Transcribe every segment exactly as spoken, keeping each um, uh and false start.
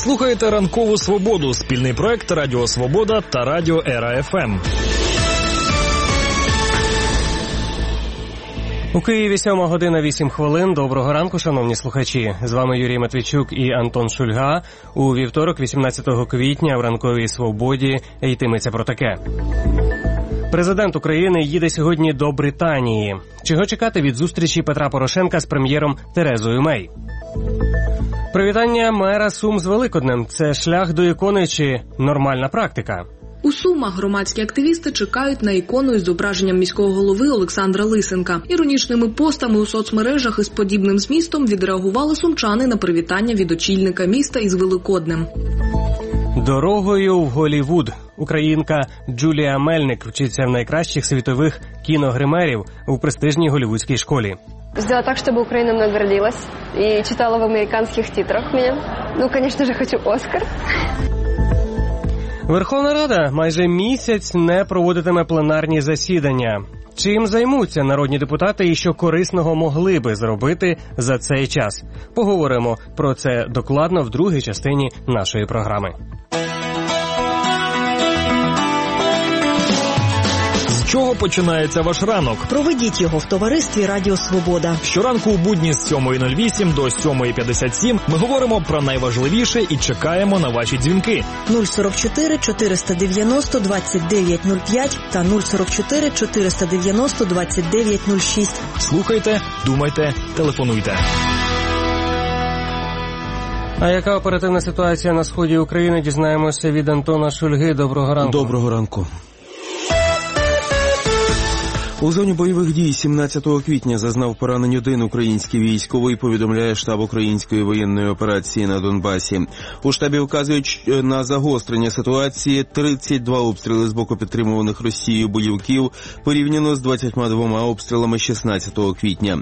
Слухаєте «Ранкову свободу» – спільний проект Радіо Свобода та Радіо Ера еф ем. У Києві сьома година вісім хвилин. Доброго ранку, шановні слухачі. З вами Юрій Матвійчук і Антон Шульга. У вівторок, вісімнадцятого квітня, в «Ранковій свободі» йтиметься про таке. Президент України їде сьогодні до Британії. Чого чекати від зустрічі Петра Порошенка з прем'єром Терезою Мей? Привітання мера Сум з Великоднем – це шлях до ікони чи нормальна практика? У Сумах громадські активісти чекають на ікону із зображенням міського голови Олександра Лисенка. Іронічними постами у соцмережах із подібним змістом відреагували сумчани на привітання від очільника міста із Великоднем. Дорогою в Голлівуд. Українка Джулія Мельник вчиться в найкращих світових кіногримерів у престижній голлівудській школі. Сделать так, чтобы Украина мной гордилась и читала в американских титрах меня. Ну, конечно же, хочу Оскар. Верховна Рада майже місяць не проводитиме пленарні засідання. Чим займуться народні депутати і що корисного могли би зробити за цей час? Поговоримо про це докладно в другій частині нашої програми. З чого починається ваш ранок? Проведіть його в товаристві Радіо Свобода. Щоранку у будні з сьомої нуль вісім до сьомої п'ятдесят сім ми говоримо про найважливіше і чекаємо на ваші дзвінки. нуль сорок чотири чотириста дев'яносто двадцять дев'ять нуль п'ять та нуль сорок чотири чотириста дев'яносто двадцять дев'ять нуль шість. Слухайте, думайте, телефонуйте. А яка оперативна ситуація на сході України, дізнаємося від Антона Шульги. Доброго ранку. Доброго ранку. У зоні бойових дій сімнадцятого квітня зазнав поранень один український військовий, повідомляє штаб української воєнної операції на Донбасі. У штабі вказують на загострення ситуації. тридцять два обстріли з боку підтримуваних Росією бойовиків порівняно з двадцятьма двома обстрілами шістнадцятого квітня.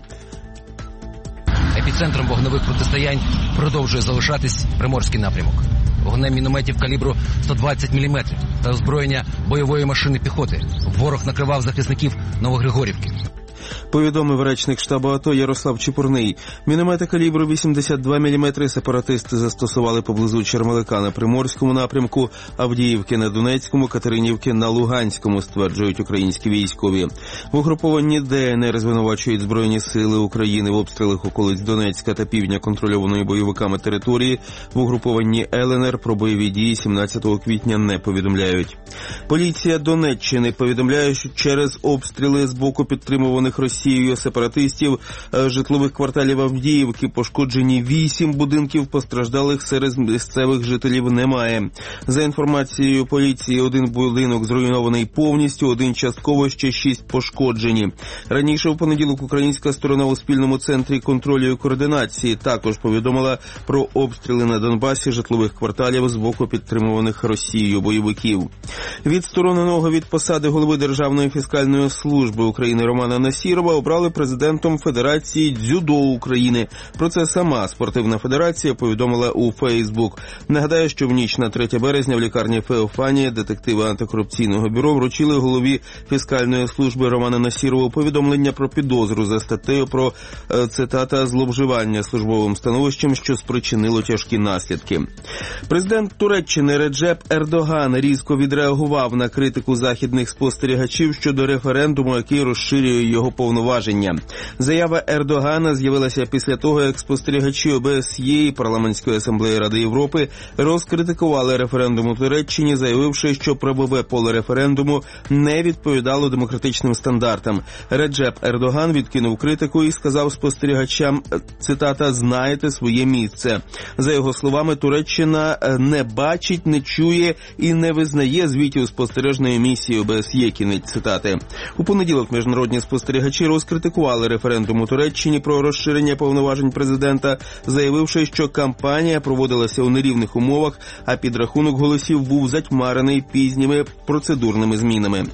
Епіцентром вогневих протистоянь продовжує залишатись Приморський напрямок. Вогнем мінометів калібру сто двадцять міліметрів та озброєння бойової машини піхоти ворог накривав захисників Новогригорівки. Повідомив речник штабу АТО Ярослав Чепурний. Міномети калібру вісімдесят два міліметри сепаратисти застосували поблизу Чермелика на Приморському напрямку, Авдіївки на Донецькому, Катеринівки на Луганському, стверджують українські військові. В угрупованні ДНР звинувачують Збройні сили України в обстрілах околиць Донецька та півдня контрольованої бойовиками території. В угрупованні ЛНР про бойові дії сімнадцятого квітня не повідомляють. Поліція Донеччини повідомляє, що через обстріли з боку підтримуваних Росією сепаратистів житлових кварталів Авдіївки пошкоджені вісім будинків, постраждалих серед місцевих жителів немає. За інформацією поліції, один будинок зруйнований повністю, один частково, ще шість пошкоджені. Раніше в понеділок українська сторона у спільному центрі контролю і координації також повідомила про обстріли на Донбасі житлових кварталів з боку підтримуваних Росією бойовиків. Відстороненого від посади голови Державної фіскальної служби України Романа Насірова обрали президентом Федерації дзюдо України. Про це сама спортивна федерація повідомила у Фейсбук. Нагадаю, що в ніч на третє березня в лікарні Феофанія детективи антикорупційного бюро вручили голові фіскальної служби Романа Насірову повідомлення про підозру за статтею про, цитата, зловживання службовим становищем, що спричинило тяжкі наслідки. Президент Туреччини Реджеп Ердоган різко відреагував на критику західних спостерігачів щодо референдуму, який розширює його повноваження. Заява Ердогана з'явилася після того, як спостерігачі О Б С Є і Парламентської асамблеї Ради Європи розкритикували референдум у Туреччині, заявивши, що правове поле референдуму не відповідало демократичним стандартам. Реджеп Ердоган відкинув критику і сказав спостерігачам, цитата, «знаєте своє місце». За його словами, Туреччина не бачить, не чує і не визнає звітів спостережної місії О Б С Є, кінець цитати. У понеділок міжнародні спостерігачі розкритикували референдум у Туреччині про розширення повноважень президента, заявивши, що кампанія проводилася у нерівних умовах, а підрахунок голосів був затьмарений пізніми процедурними змінами.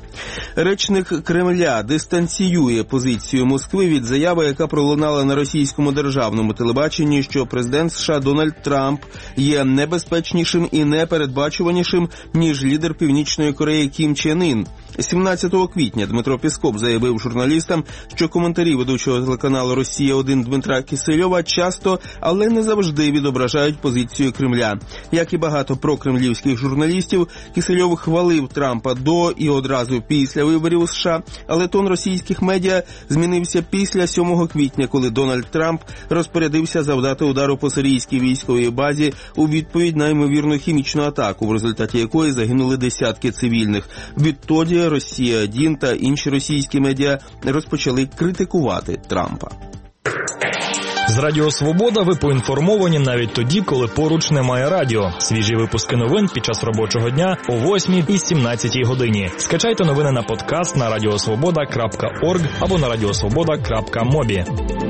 Речник Кремля дистанціює позицію Москви від заяви, яка пролунала на російському державному телебаченні, що президент США Дональд Трамп є небезпечнішим і непередбачуванішим, ніж лідер Північної Кореї Кім Чен Ін. сімнадцятого квітня Дмитро Пєсков заявив журналістам, що коментарі ведучого телеканалу «Росія-один» Дмитра Кисельова часто, але не завжди відображають позицію Кремля. Як і багато прокремлівських журналістів, Кисельов хвалив Трампа до і одразу після виборів у США, але тон російських медіа змінився після сьомого квітня, коли Дональд Трамп розпорядився завдати удару по сирійській військовій базі у відповідь на ймовірну хімічну атаку, в результаті якої загинули десятки цивільних. Відтоді «Росія-один» та інші російські медіа розпочали критикувати Трампа. З Радіо Свобода ви поінформовані навіть тоді, коли поруч немає радіо. Свіжі випуски новин під час робочого дня о восьмій і сімнадцятій годині. Скачайте новини на подкаст на радіосвобода крапка орг або на радіосвобода крапка мобі.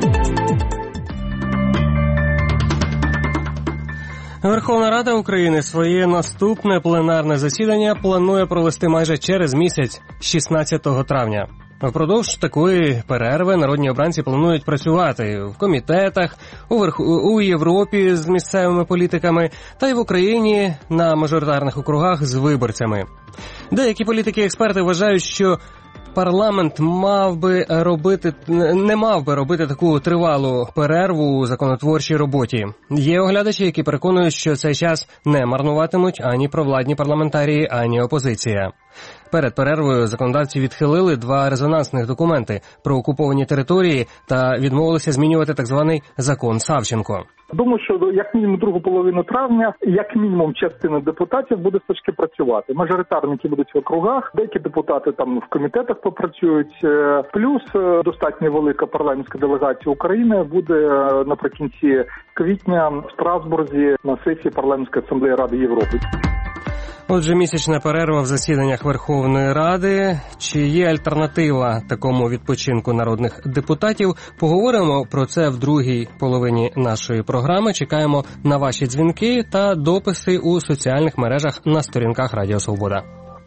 Верховна Рада України своє наступне пленарне засідання планує провести майже через місяць, шістнадцятого травня. Впродовж такої перерви народні обранці планують працювати в комітетах, у, верху, у Європі з місцевими політиками та й в Україні на мажоритарних округах з виборцями. Деякі політики-експерти вважають, що парламент мав би робити, не мав би робити таку тривалу перерву у законотворчій роботі. Є оглядачі, які переконують, що цей час не марнуватимуть ані провладні парламентарії, ані опозиція. Перед перервою законодавці відхилили два резонансних документи про окуповані території та відмовилися змінювати так званий закон Савченко. Думаю, що як мінімум другу половину травня, як мінімум частина депутатів буде все ж таки працювати. Мажоритарники будуть в округах, деякі депутати там в комітетах попрацюють. Плюс достатньо велика парламентська делегація України буде наприкінці квітня в Страсбурзі на сесії парламентської асамблеї Ради Європи. Отже, місячна перерва в засіданнях Верховної Ради. Чи є альтернатива такому відпочинку народних депутатів? Поговоримо про це в другій половині нашої програми. Чекаємо на ваші дзвінки та дописи у соціальних мережах на сторінках Радіо Свобода.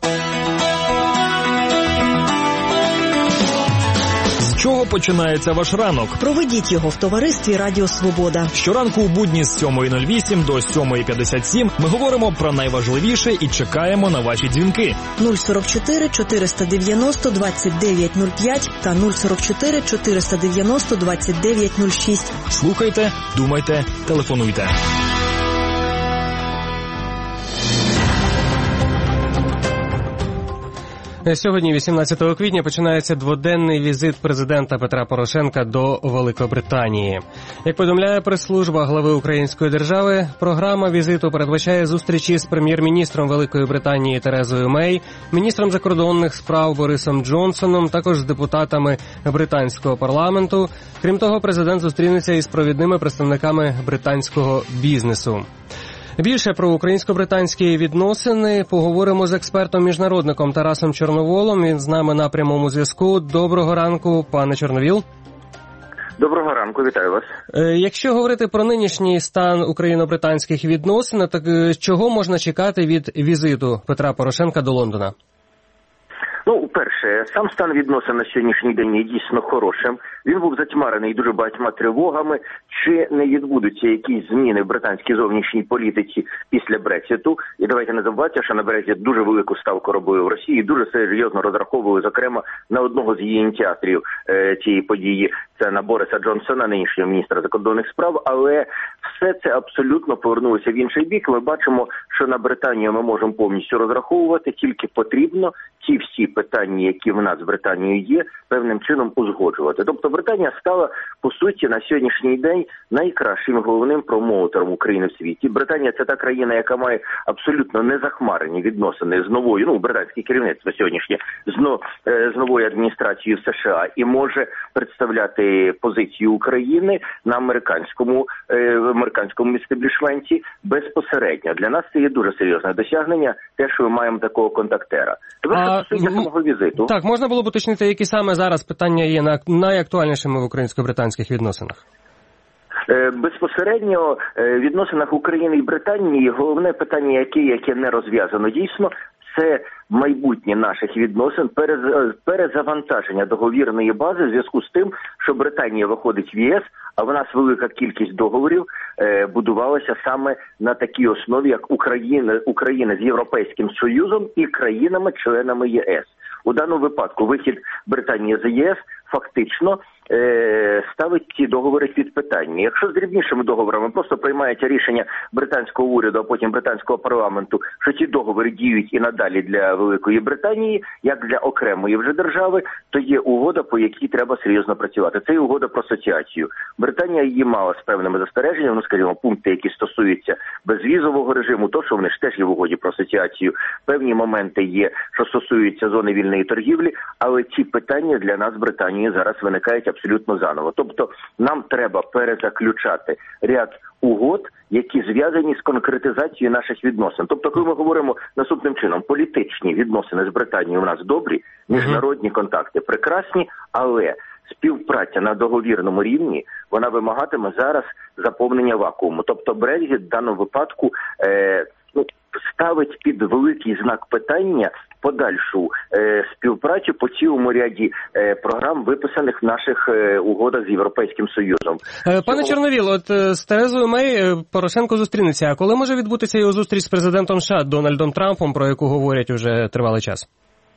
З чого починається ваш ранок? Проведіть його в товаристві Радіо Свобода. Щоранку у будні з сьомої нуль вісім до сьомої п'ятдесят сім ми говоримо про найважливіше і чекаємо на ваші дзвінки. нуль сорок чотири чотириста дев'яносто двадцять дев'ять нуль п'ять та нуль сорок чотири чотириста дев'яносто двадцять дев'ять нуль шість. Слухайте, думайте, телефонуйте. Сьогодні, вісімнадцятого квітня, починається дводенний візит президента Петра Порошенка до Великобританії. Як повідомляє прес-служба глави Української держави, програма візиту передбачає зустрічі з прем'єр-міністром Великої Британії Терезою Мей, міністром закордонних справ Борисом Джонсоном, також з депутатами британського парламенту. Крім того, президент зустрінеться із провідними представниками британського бізнесу. Більше про українсько-британські відносини поговоримо з експертом-міжнародником Тарасом Чорноволом. Він з нами на прямому зв'язку. Доброго ранку, пане Чорновіл. Доброго ранку, вітаю вас. Якщо говорити про нинішній стан україно-британських відносин, так чого можна чекати від візиту Петра Порошенка до Лондона? Ну, перше, сам стан відносин на сьогоднішній день є дійсно хорошим. Він був затьмарений дуже багатьма тривогами. Чи не відбудуться якісь зміни в британській зовнішній політиці після Брекситу? І давайте не забувати, що на Брексит дуже велику ставку робили в Росії, дуже серйозно розраховували, зокрема, на одного з її ініціаторів е, цієї події. Це на Бориса Джонсона, нинішнього міністра закордонних справ. Але все це абсолютно повернулося в інший бік. Ми бачимо, що на Британію ми можемо повністю розраховувати, тільки потрібно ті всі питання, які в нас з Британією є, певним чином узгоджувати. Тобто Британія стала, по суті, на сьогоднішній день найкращим головним промоутером України в світі. Британія – це та країна, яка має абсолютно незахмарені відносини з новою, ну, британське керівництво сьогоднішнє, з, но, з новою адміністрацією США і може представляти позицію України на американському, в американському істеблішменті безпосередньо. Для нас це є дуже серйозне досягнення, те, що ми маємо такого контактера. А, самого візиту. Так, можна було б уточнити, які саме зараз питання є найактуальнішими в українсько-британських відносинах? Безпосередньо в відносинах України і Британії головне питання, яке, яке не розв'язано дійсно, це майбутнє наших відносин, перезавантаження договірної бази в зв'язку з тим, що Британія виходить в ЄС, а в нас велика кількість договорів е, будувалася саме на такій основі, як Україна, Україна з Європейським Союзом і країнами-членами ЄС. У даному випадку вихід Британії з ЄС фактично е, ставить ці договори під питання. Якщо з дрібнішими договорами просто приймається рішення британського уряду, а потім британського парламенту, що ці договори діють і надалі для Великої Британії, як для окремої вже держави, то є угода, по якій треба серйозно працювати. Це є угода про асоціацію. Британія її мала з певними застереженнями, ну, скажімо, пункти, які стосуються безвізового режиму, то, що вони ж теж є в угоді про асоціацію. Певні моменти є, що стосуються зони вільної торгівлі, але ці питання для нас, Британії, зараз виникають абсолютно заново. Тобто нам треба перезаключати ряд угод, які зв'язані з конкретизацією наших відносин. Тобто, коли ми говоримо наступним чином, політичні відносини з Британією у нас добрі, міжнародні контакти прекрасні, але співпраця на договірному рівні, вона вимагатиме зараз заповнення вакууму. Тобто Брекзит в даному випадку е, ну, ставить під великий знак питання подальшу е, співпрацю по цілому ряді е, програм, виписаних в наших е, угодах з Європейським Союзом. Пане Цього... Чорновіл, от з Терезою Мей Порошенко зустрінеться. А коли може відбутися його зустріч з президентом США Дональдом Трампом, про яку говорять уже тривалий час?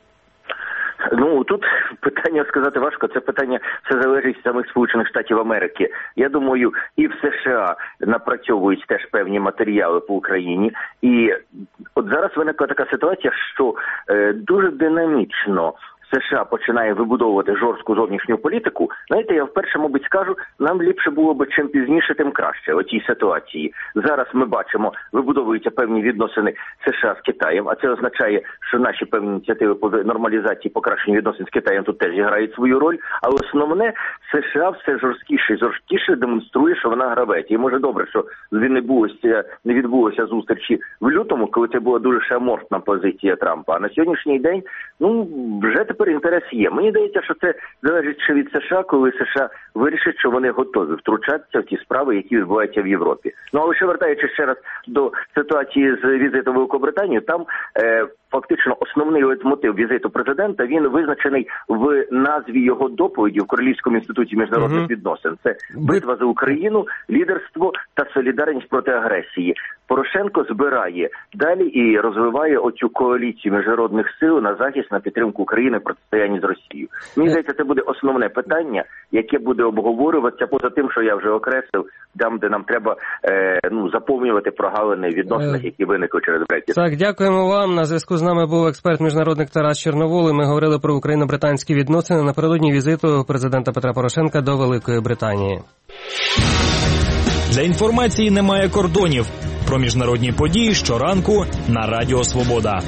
Ну, тут питання сказати важко, це питання все залежить від самих Сполучених Штатів Америки. Я думаю, і в США напрацьовують теж певні матеріали по Україні. І от зараз виникла така ситуація, що е, дуже динамічно США починає вибудовувати жорстку зовнішню політику. Знаєте, я вперше, мабуть, скажу, нам ліпше було б чим пізніше, тим краще у цій ситуації. Зараз ми бачимо, вибудовуються певні відносини США з Китаєм, а це означає, що наші певні ініціативи по нормалізації, покращенню відносин з Китаєм тут теж грають свою роль. Але основне, США все жорсткіше і жорсткіше демонструє, що вона гравець. І може добре, що не відбулося, не відбулося зустрічі в лютому, коли це була дуже шамортна позиція Трампа. А на сьогоднішній день, ну, вже тепер інтерес є. Мені здається, що це залежить ще від США, коли США вирішать, що вони готові втручатися в ті справи, які відбуваються в Європі. Ну, але ще вертаючись ще раз до ситуації з візитом в Великобританію, там е, фактично основний мотив візиту президента, він визначений в назві його доповіді в Королівському інституті міжнародних uh-huh. відносин. Це битва за Україну, лідерство та солідарність проти агресії. Порошенко збирає далі і розвиває оцю коаліцію міжнародних сил на захист, на підтримку України в протистоянні з Росією. Мені здається, це буде основне питання, яке буде обговорюватися поза тим, що я вже окреслив, там, де нам треба е, ну, заповнювати прогалини в відносинах, які виникли через Брексит. Так, дякуємо вам. На зв'язку з нами був експерт-міжнародник Тарас Чорновол, і ми говорили про україно-британські відносини напередодні візиту президента Петра Порошенка до Великої Британії. Для інформації немає кордонів. Про міжнародні події щоранку на Радіо Свобода.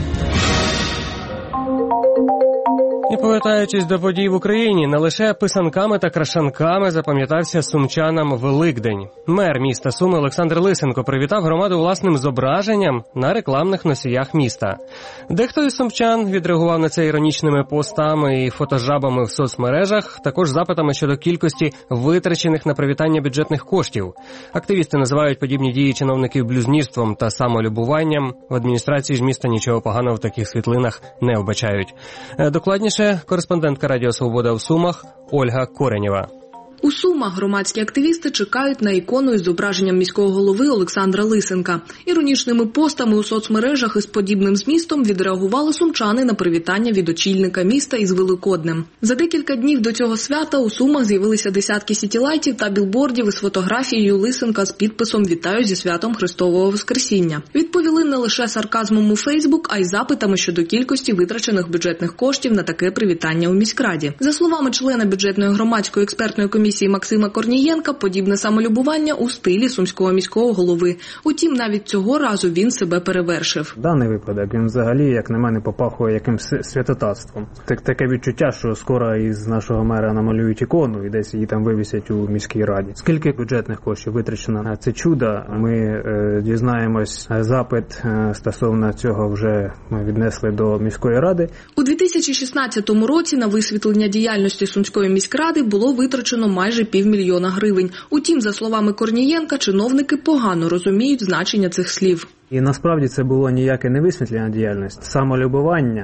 І повертаючись до подій в Україні, не лише писанками та крашанками запам'ятався сумчанам Великдень. Мер міста Суми Олександр Лисенко привітав громаду власним зображенням на рекламних носіях міста. Дехто із сумчан відреагував на це іронічними постами і фотожабами в соцмережах, також запитами щодо кількості витрачених на привітання бюджетних коштів. Активісти називають подібні дії чиновників блюзнірством та самолюбуванням. В адміністрації ж міста нічого поганого в таких світлинах не вбачають. Докладніше кореспондентка Радіо Свобода в Сумах Ольга Коренєва. У Сумах громадські активісти чекають на ікону із зображенням міського голови Олександра Лисенка. Іронічними постами у соцмережах із подібним змістом відреагували сумчани на привітання від очільника міста із Великоднем. За декілька днів до цього свята у Сумах з'явилися десятки сітілайтів та білбордів із фотографією Лисенка з підписом «Вітаю зі святом Христового Воскресіння». Відповіли не лише сарказмом у Фейсбук, а й запитами щодо кількості витрачених бюджетних коштів на таке привітання у міськраді. За словами члена бюджетної громадської експертної комісії Максима Корнієнка, подібне самолюбування у стилі сумського міського голови. Утім, навіть цього разу він себе перевершив. Даний випадок, він взагалі, як на мене, попахує якимсь святотатством. Так, таке відчуття, що скоро із нашого мера намалюють ікону і десь її там вивісять у міській раді. Скільки бюджетних коштів витрачено на це чудо, ми е, дізнаємось. Запит е, стосовно цього вже ми віднесли до міської ради. У дві тисячі шістнадцятому році на висвітлення діяльності Сумської міськради було витрачено майже півмільйона гривень. Утім, за словами Корнієнка, чиновники погано розуміють значення цих слів. І насправді це було ніяке не висвітлення діяльності, самолюбування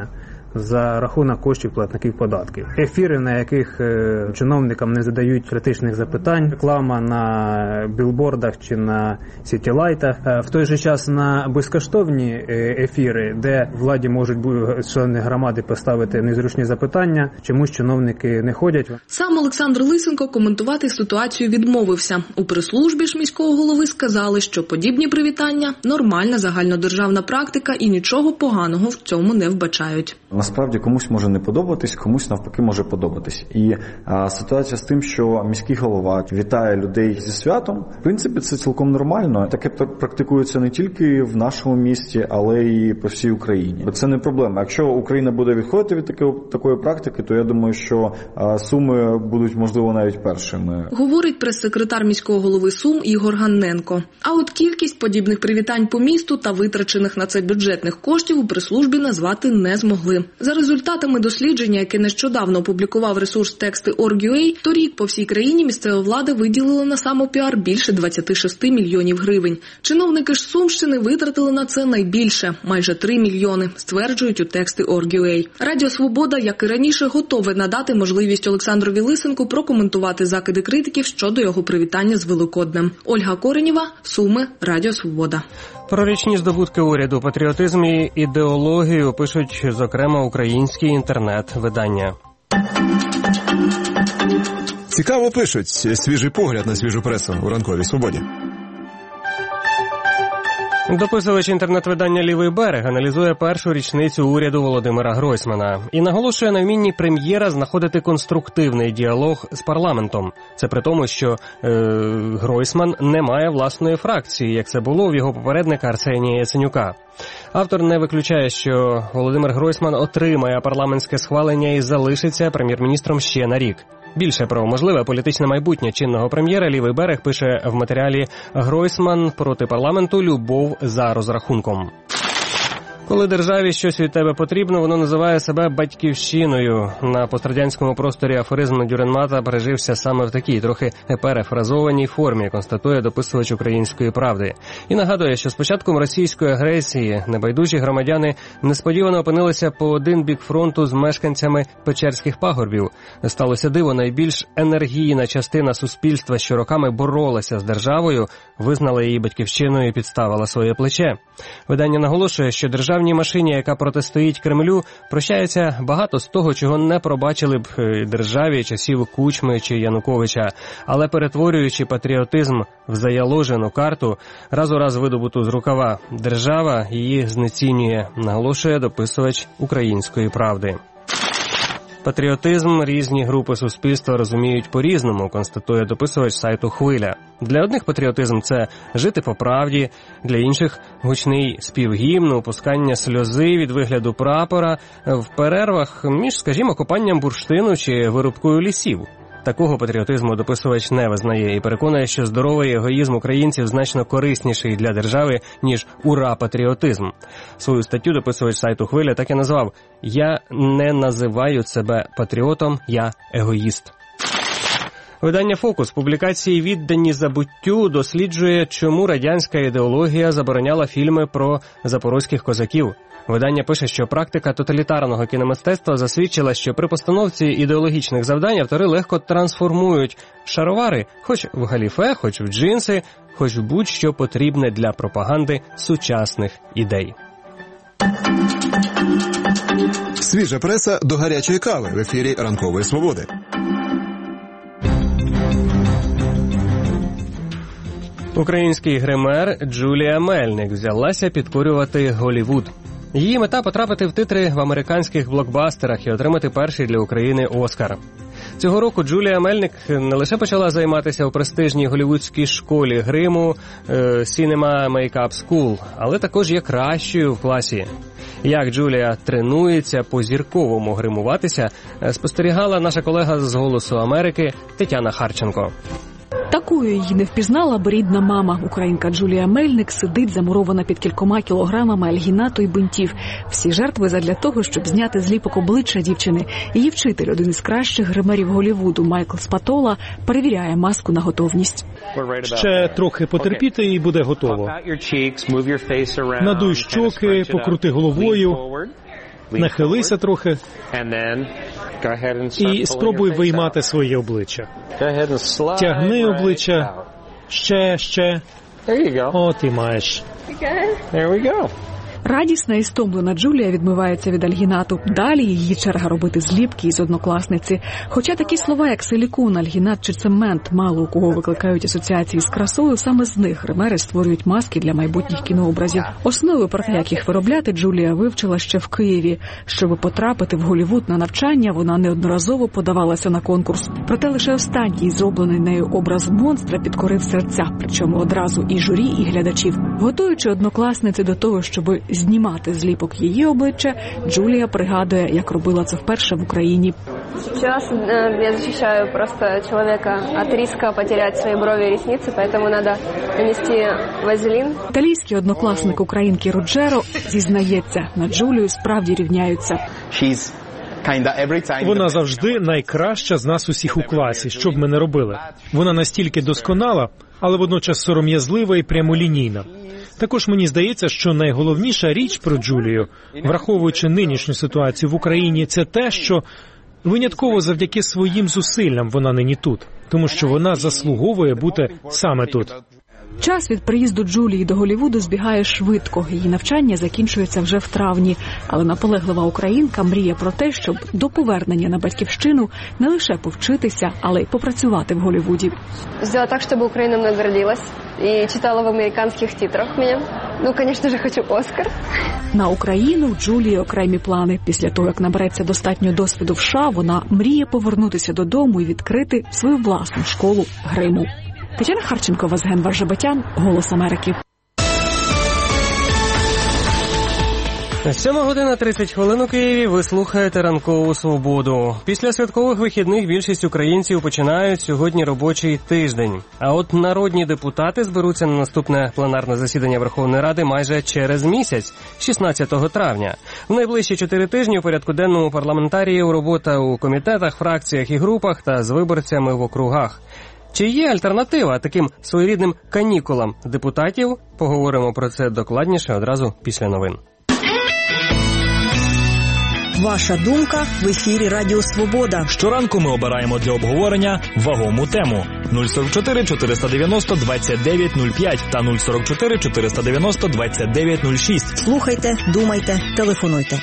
за рахунок коштів платників податків. Ефіри, на яких е, чиновникам не задають критичних запитань, реклама на білбордах чи на сітілайтах. Е, в той же час на безкоштовні е, ефіри, де владі можуть члени громади поставити незручні запитання, чомусь чиновники не ходять. Сам Олександр Лисенко коментувати ситуацію відмовився. У прес-службі ж міського голови сказали, що подібні привітання – нормальна загальнодержавна практика і нічого поганого в цьому не вбачають. Насправді комусь може не подобатись, комусь навпаки може подобатись. І а, ситуація з тим, що міський голова вітає людей зі святом, в принципі, це цілком нормально. Таке практикується не тільки в нашому місті, але й по всій Україні. Це не проблема. Якщо Україна буде відходити від такої, такої практики, то я думаю, що а, Суми будуть, можливо, навіть першими. Говорить прес-секретар міського голови Сум Ігор Ганненко. А от кількість подібних привітань по місту та витрачених на це бюджетних коштів у прес-службі назвати не змогли. За результатами дослідження, яке нещодавно опублікував ресурс тексти точка орг точка ю а, торік по всій країні місцева влада виділила на самопіар більше двадцять шість мільйонів гривень. Чиновники ж Сумщини витратили на це найбільше – майже три мільйони, стверджують у тексти точка орг точка ю а. Радіо «Свобода», як і раніше, готове надати можливість Олександрові Лисенку прокоментувати закиди критиків щодо його привітання з Великоднем. Ольга Коренєва, Суми, Радіо «Свобода». Про річні здобутки уряду, патріотизм і ідеологію пишуть, зокрема, українські інтернет-видання. Цікаво пишуть. Свіжий погляд на свіжу пресу у ранковій «Свободі». Дописувач інтернет-видання «Лівий берег» аналізує першу річницю уряду Володимира Гройсмана і наголошує на вмінні прем'єра знаходити конструктивний діалог з парламентом. Це при тому, що е, Гройсман не має власної фракції, як це було в його попередника Арсенія Яценюка. Автор не виключає, що Володимир Гройсман отримає парламентське схвалення і залишиться прем'єр-міністром ще на рік. Більше про можливе політичне майбутнє чинного прем'єра «Лівий берег» пише в матеріалі «Гройсман проти парламенту. Любов за розрахунком». Коли державі щось від тебе потрібно, воно називає себе батьківщиною. На пострадянському просторі афоризм Дюренмата пережився саме в такій, трохи перефразованій формі, констатує дописувач «Української правди». І нагадує, що з початком російської агресії небайдужі громадяни несподівано опинилися по один бік фронту з мешканцями Печерських пагорбів. Сталося диво, найбільш енергійна частина суспільства, що роками боролася з державою, визнала її батьківщиною і підставила своє плече. Видання наголошує, що держава державній машині, яка протистоїть Кремлю, прощається багато з того, чого не пробачили б державі часів Кучми чи Януковича, але перетворюючи патріотизм в заяложену карту, раз у раз видобуту з рукава, держава її знецінює, наголошує дописувач «Української правди». Патріотизм різні групи суспільства розуміють по-різному, констатує дописувач сайту «Хвиля». Для одних патріотизм – це жити по правді, для інших – гучний спів гімну, пускання сльози від вигляду прапора в перервах між, скажімо, копанням бурштину чи вирубкою лісів. Такого патріотизму дописувач не визнає і переконує, що здоровий егоїзм українців значно корисніший для держави, ніж ура-патріотизм. Свою статтю дописувач сайту «Хвиля» так і назвав «Я не називаю себе патріотом, я егоїст». Видання «Фокус» публікації «Віддані забуттю» досліджує, чому радянська ідеологія забороняла фільми про запорозьких козаків. Видання пише, що практика тоталітарного кіномистецтва засвідчила, що при постановці ідеологічних завдань автори легко трансформують шаровари, хоч в галіфе, хоч в джинси, хоч в будь-що потрібне для пропаганди сучасних ідей. Свіжа преса до гарячої кави в ефірі «Ранкової Свободи». Український гример Джулія Мельник взялася підкорювати Голлівуд. Її мета – потрапити в титри в американських блокбастерах і отримати перший для України «Оскар». Цього року Джулія Мельник не лише почала займатися у престижній голлівудській школі гриму Cinema Makeup School, але також є кращою в класі. Як Джулія тренується по-зірковому гримуватися, спостерігала наша колега з «Голосу Америки» Тетяна Харченко. Такою її не впізнала б рідна мама. Українка Джулія Мельник сидить замурована під кількома кілограмами альгінату і бинтів. Всі жертви задля того, щоб зняти зліпок обличчя дівчини. Її вчитель, один із кращих гримерів Голлівуду, Майкл Спатола, перевіряє маску на готовність. Ще трохи потерпіти і буде готово. Надуй щоки, покрути головою. нахилися трохи і спробуй виймати своє обличчя. Тягни обличчя. Ще, ще. От і маєш. Радісна і стомлена Джулія відмивається від альгінату. Далі її черга робити зліпки із однокласниці. Хоча такі слова, як силікон, альгінат чи цемент, мало у кого викликають асоціації з красою, саме з них гримери створюють маски для майбутніх кінообразів. Основи, про те, як їх виробляти, Джулія вивчила ще в Києві. Щоб потрапити в Голлівуд на навчання, вона неодноразово подавалася на конкурс. Проте лише останній зроблений нею образ монстра підкорив серця, причому одразу і журі, і глядачів. Готуючи однокласниці до того, щоби знімати зліпок її обличчя, Джулія пригадує, як робила це вперше в Україні. Сейчас э, я защищаю просто человека от риска потерять свои брови и ресницы, поэтому надо нанести вазелин. Італійський однокласник українки Роджеро зізнається, на Джулію справді рівняються. Вона завжди найкраща з нас усіх у класі, що б ми не робили. Вона настільки досконала, але водночас сором'язлива і прямолінійна. Також мені здається, що найголовніша річ про Джулію, враховуючи нинішню ситуацію в Україні, це те, що винятково завдяки своїм зусиллям вона нині тут, тому що вона заслуговує бути саме тут. Час від приїзду Джулії до Голлівуду збігає швидко. Її навчання закінчується вже в травні. Але наполеглива українка мріє про те, щоб до повернення на батьківщину не лише повчитися, але й попрацювати в Голлівуді. Зробити так, щоб Україна мною гордилась і читала в американських титрах мене. Ну, звісно ж, хочу Оскар. На Україну у Джулії окремі плани. Після того, як набереться достатньо досвіду в США, вона мріє повернутися додому і відкрити свою власну школу гриму. Тетяна Харченко, Вазген Варжабатян, Голос Америки. сьома година тридцять хвилин у Києві. Ви слухаєте «Ранкову свободу». Після святкових вихідних більшість українців починають сьогодні робочий тиждень. А от народні депутати зберуться на наступне пленарне засідання Верховної Ради майже через місяць, шістнадцятого травня. В найближчі чотири тижні у порядку денному парламентаріїв робота у комітетах, фракціях і групах та з виборцями в округах. Чи є альтернатива таким своєрідним канікулам депутатів? Поговоримо про це докладніше одразу після новин. Ваша думка в ефірі Радіо Свобода. Щоранку ми обираємо для обговорення вагому тему. нуль сорок чотири чотириста дев'яносто двадцять дев'ять нуль п'ять та нуль сорок чотири чотириста дев'яносто двадцять дев'ять нуль шість. Слухайте, думайте, телефонуйте.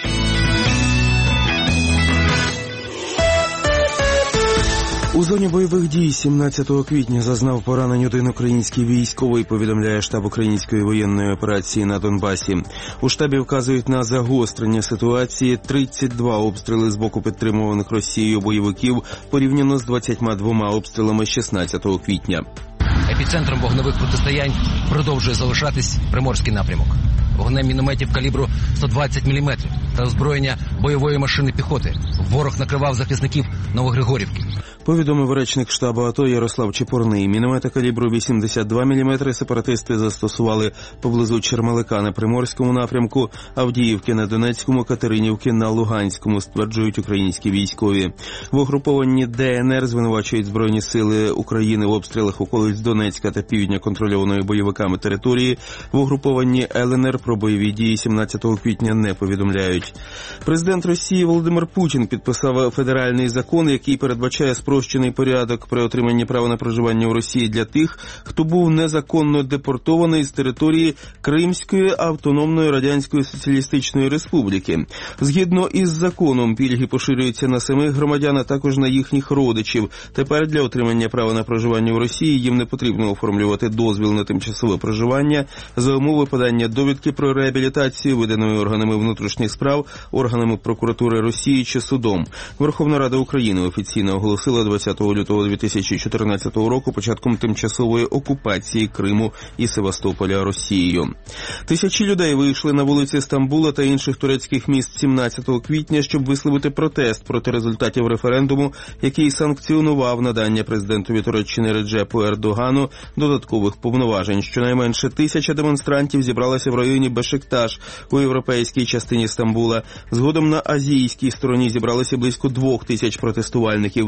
У зоні бойових дій сімнадцятого квітня зазнав поранень один український військовий, повідомляє штаб української воєнної операції на Донбасі. У штабі вказують на загострення ситуації, тридцять два обстріли з боку підтримуваних Росією бойовиків порівняно з двадцятьма двома обстрілами шістнадцятого квітня. Епіцентром вогневих протистоянь продовжує залишатись Приморський напрямок. Вогнем мінометів калібру сто двадцять міліметрів та озброєння бойової машини піхоти. Ворог накривав захисників Новогригорівки. Повідомив речник штабу АТО Ярослав Чепурний. Міномети калібру вісімдесят два міліметри сепаратисти застосували поблизу Чермелика на Приморському напрямку, Авдіївки на Донецькому, Катеринівки на Луганському, стверджують українські військові. В угрупованні ДНР звинувачують Збройні сили України в обстрілах околиць Донецька та півдня контрольованої бойовиками території. В угрупованні ЛНР про бойові дії сімнадцятого квітня не повідомляють. Президент Росії Володимир Путін підписав федеральний закон, який передбачає спрощений порядок при отриманні права на проживання у Росії для тих, хто був незаконно депортований з території Кримської автономної Радянської Соціалістичної Республіки. Згідно із законом, пільги поширюються на самих громадян, а також на їхніх родичів. Тепер для отримання права на проживання у Росії їм не потрібно оформлювати дозвіл на тимчасове проживання за умови подання довідки про реабілітацію, виданої органами внутрішніх справ, органами прокуратури Росії чи судом. Верховна Рада України офіційно оголосила двадцятого лютого дві тисячі чотирнадцятого року початком тимчасової окупації Криму і Севастополя Росією. Тисячі людей вийшли на вулиці Стамбула та інших турецьких міст сімнадцятого квітня, щоб висловити протест проти результатів референдуму, який санкціонував надання президентові Туреччини Реджепу Ердогану додаткових повноважень. Щонайменше тисяча демонстрантів зібралася в районі Бешикташ у європейській частині Стамбула. Згодом на азійській стороні зібралися близько двох тисяч протестувальників.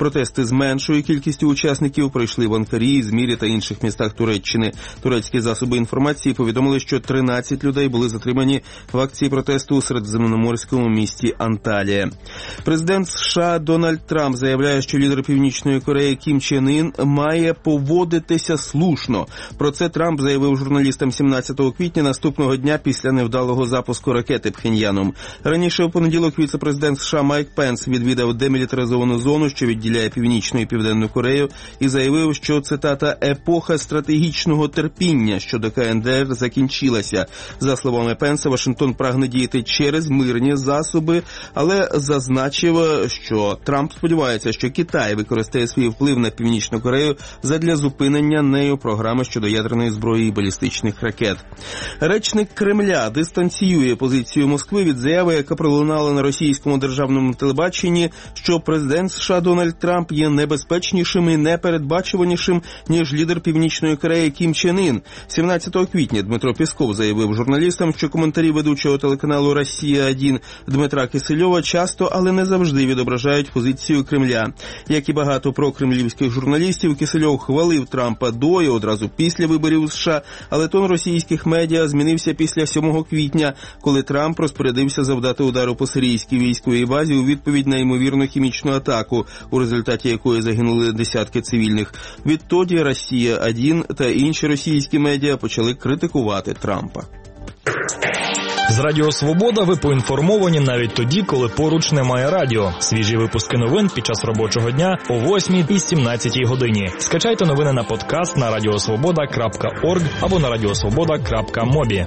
Протести з меншою кількістю учасників пройшли в Анкарі, Ізмірі та інших містах Туреччини. Турецькі засоби інформації повідомили, що тринадцять людей були затримані в акції протесту у середземноморському місті Анталія. Президент США Дональд Трамп заявляє, що лідер Північної Кореї Кім Чен Ін має поводитися слушно. Про це Трамп заявив журналістам сімнадцятого квітня, наступного дня після невдалого запуску ракети Пхеньяном. Раніше у понеділок віце-президент США Майк Пенс відвідав демілітаризовану зону, що відділяє Північну і Південну Корею, і заявив, що, цитата, «епоха стратегічного терпіння щодо Ка Ен Де Ер закінчилася». За словами Пенса, Вашингтон прагне діяти через мирні засоби, але зазначив, що Трамп сподівається, що Китай використає свій вплив на Північну Корею задля зупинення нею програми щодо ядерної зброї і балістичних ракет. Речник Кремля дистанціює позицію Москви від заяви, яка пролунала на російському державному телебаченні, що президент США Дональд Трамп є небезпечнішим і непередбачуванішим, ніж лідер Північної Кореї Кім Чен Ін. сімнадцятого квітня Дмитро Пісков заявив журналістам, що коментарі ведучого телеканалу «Росія один» Дмитра Кисельова часто, але не завжди відображають позицію Кремля. Як і багато прокремлівських журналістів, Кисельов хвалив Трампа до і одразу після виборів у США, але тон російських медіа змінився після сьомого квітня, коли Трамп розпорядився завдати удару по сирійській військовій базі у відповідь на ймовірну хімічну атаку, у результаті якої загинули десятки цивільних. Відтоді «Росія один» та інші російські медіа почали критикувати Трампа. З Радіо Свобода ви поінформовані навіть тоді, коли поруч немає радіо. Свіжі випуски новин під час робочого дня о восьмій і сімнадцятій годині. Скачайте новини на подкаст на радіосвобода крапка орг або на радіосвобода крапка мобі.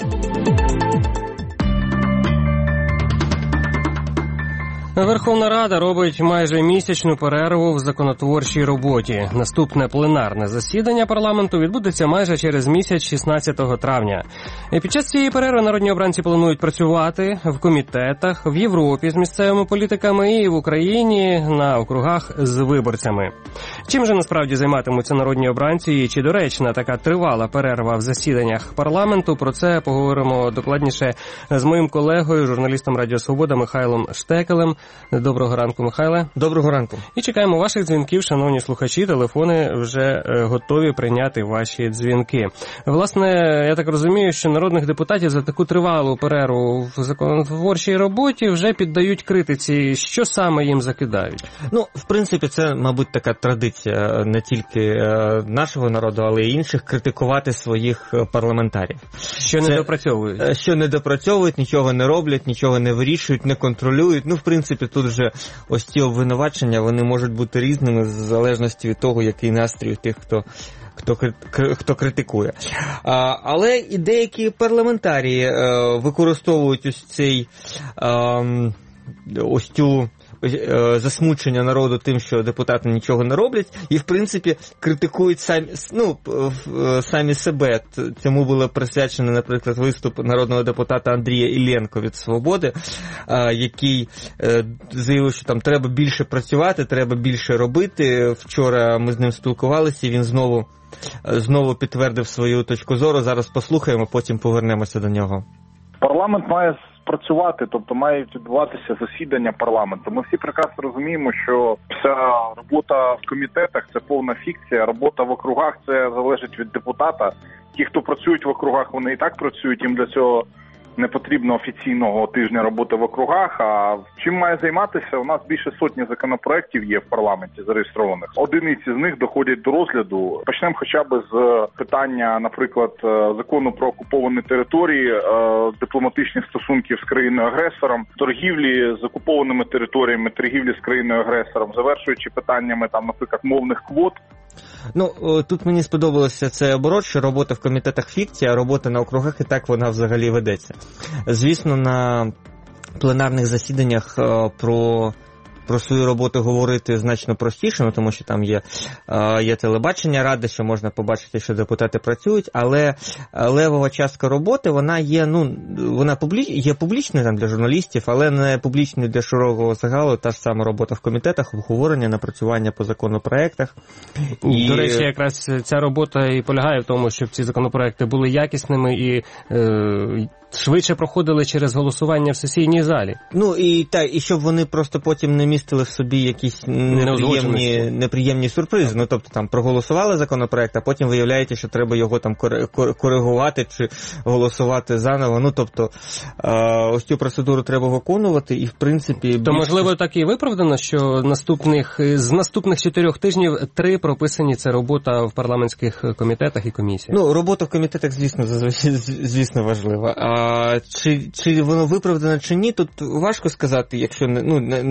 Верховна Рада робить майже місячну перерву в законотворчій роботі. Наступне пленарне засідання парламенту відбудеться майже через місяць, шістнадцятого травня. І під час цієї перерви народні обранці планують працювати в комітетах, в Європі з місцевими політиками і в Україні на округах з виборцями. Чим же насправді займатимуться народні обранці і чи доречна така тривала перерва в засіданнях парламенту? Про це поговоримо докладніше з моїм колегою, журналістом Радіо Свобода Михайлом Штекелем. Доброго ранку, Михайле. Доброго ранку. І чекаємо ваших дзвінків, шановні слухачі. Телефони вже готові прийняти ваші дзвінки. Власне, я так розумію, що народних депутатів за таку тривалу перерву в законотворчій роботі вже піддають критиці. Що саме їм закидають? Ну, в принципі, це, мабуть, така традиція не тільки нашого народу, але й інших, критикувати своїх парламентарів. Що це, не допрацьовують. Що не допрацьовують, нічого не роблять, нічого не вирішують, не контролюють. Ну, в принципі, В принципі, тут вже ось ці обвинувачення, вони можуть бути різними в залежності від того, який настрій у тих, хто, хто, хто критикує. А, але і деякі парламентарії а, використовують ось цей а, ось цю засмучення народу тим, що депутати нічого не роблять, і, в принципі, критикують самі, ну, самі себе. Цьому було присвячено, наприклад, виступ народного депутата Андрія Іллєнко від «Свободи», який заявив, що там треба більше працювати, треба більше робити. Вчора ми з ним спілкувалися, і він знову, знову підтвердив свою точку зору. Зараз послухаємо, потім повернемося до нього. Парламент має працювати, тобто мають відбуватися засідання парламенту. Ми всі прекрасно розуміємо, що вся робота в комітетах – це повна фікція, робота в округах – це залежить від депутата. Ті, хто працюють в округах, вони і так працюють, їм для цього не потрібно офіційного тижня роботи в округах. А чим має займатися? У нас більше сотні законопроєктів є в парламенті зареєстрованих. Одиниці з них доходять до розгляду. Почнемо хоча б з питання, наприклад, закону про окуповані території, дипломатичних стосунків з країною-агресором, торгівлі з окупованими територіями, торгівлі з країною-агресором, завершуючи питаннями, там, наприклад, мовних квот. Ну, тут мені сподобалося цей оборот, що робота в комітетах фікція, а робота на округах і так вона взагалі ведеться. Звісно, на пленарних засіданнях про... про свою роботу говорити значно простіше, ну, тому що там є, є телебачення ради, що можна побачити, що депутати працюють, але левова частка роботи, вона є, ну, вона публіч, є публічною там для журналістів, але не публічною для широкого загалу. Та ж сама робота в комітетах, обговорення, напрацювання по законопроектах. І... До речі, якраз ця робота і полягає в тому, щоб ці законопроекти були якісними і е... швидше проходили через голосування в сесійній залі. Ну, і, та, і щоб вони просто потім не містили в собі якісь неприємні, неприємні сюрпризи. Ну, тобто, там, проголосували законопроект, а потім виявляється, що треба його там коригувати чи голосувати заново. Ну, тобто, ось цю процедуру треба виконувати і, в принципі... То, більше... можливо, так і виправдано, що наступних, з наступних чотирьох тижнів три прописані – це робота в парламентських комітетах і комісіях? Ну, робота в комітетах, звісно, звісно, важлива. А чи, чи воно виправдано, чи ні, тут важко сказати, якщо не, ну, не,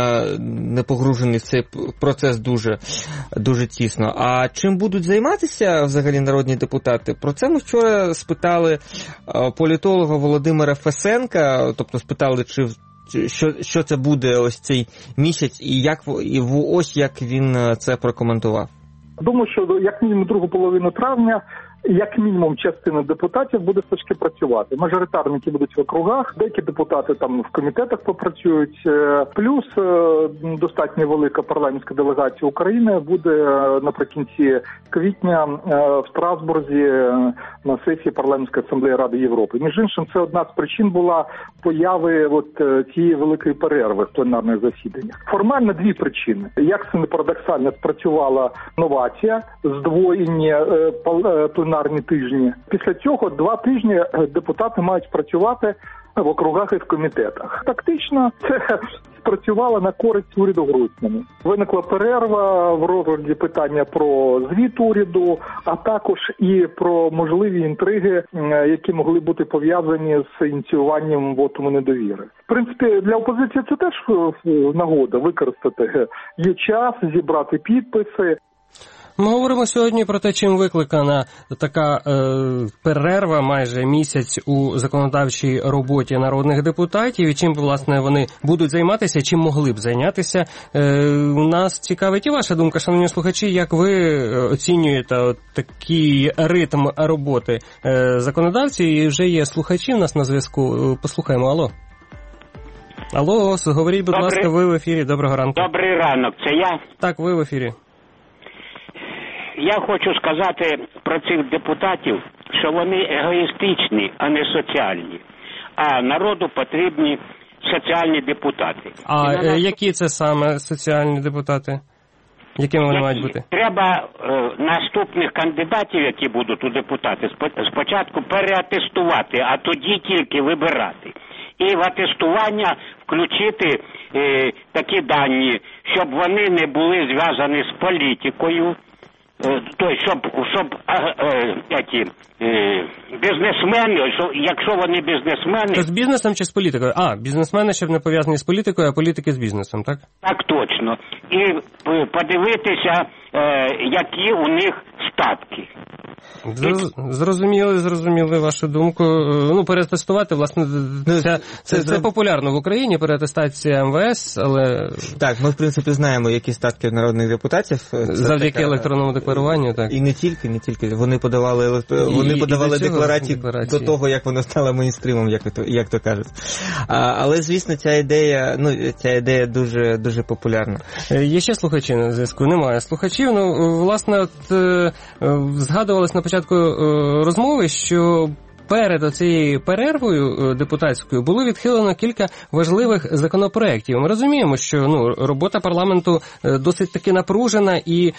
не погружений в цей процес дуже, дуже тісно. А чим будуть займатися взагалі народні депутати? Про це ми вчора спитали політолога Володимира Фесенка, тобто спитали, чи що, що це буде ось цей місяць і як і ось як він це прокоментував. Думаю, що як мінімум другу половину травня як мінімум частина депутатів буде все ж таки працювати. Мажоритарники будуть в округах, деякі депутати там в комітетах попрацюють. Плюс достатньо велика парламентська делегація України буде наприкінці квітня в Страсбурзі на сесії парламентської асамблеї Ради Європи. Між іншим, це одна з причин була появи от цієї великої перерви в пленарних засіданнях. Формально дві причини. Як це не парадоксально, спрацювала новація, здвоєння пленарні тижні. Після цього два тижні депутати мають працювати в округах і в комітетах. Тактично це спрацювало на користь уряду Гройсмана. Виникла перерва в розгляді питання про звіт уряду, а також і про можливі інтриги, які могли бути пов'язані з ініціюванням вотуму недовіри. В принципі, для опозиції це теж нагода використати. Є час зібрати підписи. Ми говоримо сьогодні про те, чим викликана така е, перерва майже місяць у законодавчій роботі народних депутатів і чим, власне, вони будуть займатися, чим могли б зайнятися. Е, нас цікавить і ваша думка, шановні слухачі, як ви оцінюєте от такий ритм роботи е, законодавців. І вже є слухачі в нас на зв'язку. Послухаємо, алло. Алло, говоріть, будь Добрий... ласка, ви в ефірі. Доброго ранку. Добрий ранок, це я? Так, ви в ефірі. Я хочу сказати про цих депутатів, що вони егоїстичні, а не соціальні. А народу потрібні соціальні депутати. А нас... які це саме соціальні депутати? Якими вони мають бути? Треба е, наступних кандидатів, які будуть у депутати, спочатку переатестувати, а тоді тільки вибирати. І в атестування включити е, такі дані, щоб вони не були зв'язані з політикою. Тобто, щоб, щоб а, а, ті, е, бізнесмени, що, якщо вони бізнесмени... То з бізнесом чи з політикою? А, бізнесмени, щоб не пов'язані з політикою, а політики з бізнесом, так? Так точно. І подивитися, е, які у них статки. Зрозуміли, зрозуміли вашу думку. Ну, переатестувати, власне, це, це, це, це популярно в Україні, переатестація ем ве ес, але... Так, ми, в принципі, знаємо, які статки народних депутатів. Завдяки така... електронному декларуванню, так. І не тільки, не тільки. Вони подавали, електро... і, вони подавали до декларації, декларації до того, як воно стало мейнстрімом, як то, як то кажуть. А, але, звісно, ця ідея, ну, ця ідея дуже, дуже популярна. Є ще слухачі на зв'язку? Немає слухачів. Ну, власне, от, згадувалось на початку розмови, що перед цією перервою депутатською було відхилено кілька важливих законопроєктів. Ми розуміємо, що ну, робота парламенту досить таки напружена і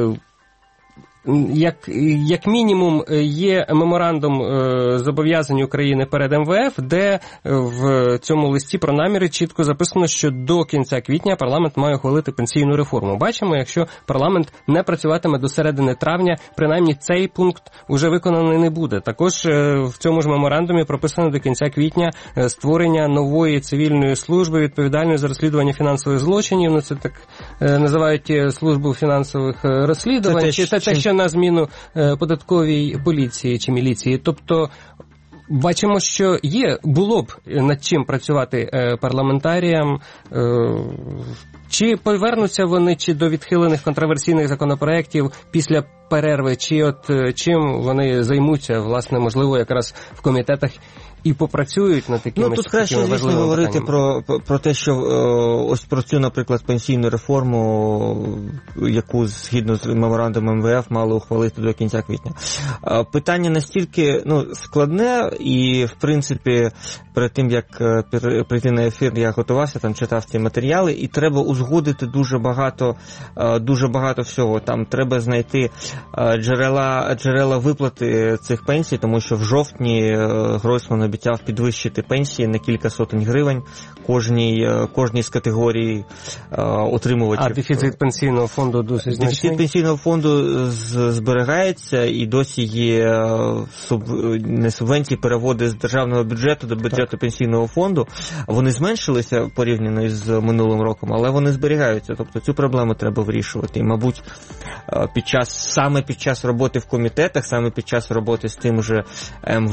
Як, як мінімум є меморандум е, зобов'язань України перед ем ве еф, де в цьому листі про наміри чітко записано, що до кінця квітня парламент має ухвалити пенсійну реформу. Бачимо, якщо парламент не працюватиме до середини травня, принаймні цей пункт уже виконаний не буде. Також е, в цьому ж меморандумі прописано до кінця квітня е, створення нової цивільної служби, відповідальної за розслідування фінансових злочинів. Ну, це так е, називають службу фінансових розслідувань. Це, це, це ще на зміну е, податковій поліції чи міліції. Тобто бачимо, що є, було б над чим працювати е, парламентаріям. Е, чи повернуться вони чи до відхилених контроверсійних законопроєктів після перерви, чи от е, чим вони займуться, власне, можливо, якраз в комітетах і попрацюють над такими Ну, тут краще, звісно, говорити про, про, про те, що ось про цю, наприклад, пенсійну реформу, яку згідно з меморандумом ем ве еф мали ухвалити до кінця квітня. Питання настільки, ну, складне, і, в принципі, перед тим, як прийти на ефір, я готувався, там читав ці матеріали, і треба узгодити дуже багато, дуже багато всього. Там треба знайти джерела, джерела виплати цих пенсій, тому що в жовтні Гройсман обіцяв підвищити пенсії на кілька сотень гривень кожній, кожній з категорій отримувачів. А дефіцит пенсійного фонду досить значний? Дефіцит пенсійного фонду зберігається, і досі є суб... не субвенції, переводи з державного бюджету до бюджету так. пенсійного фонду. Вони зменшилися порівняно з минулим роком, але вони зберігаються. Тобто цю проблему треба вирішувати. І, мабуть, під час, саме під час роботи в комітетах, саме під час роботи з тим же ем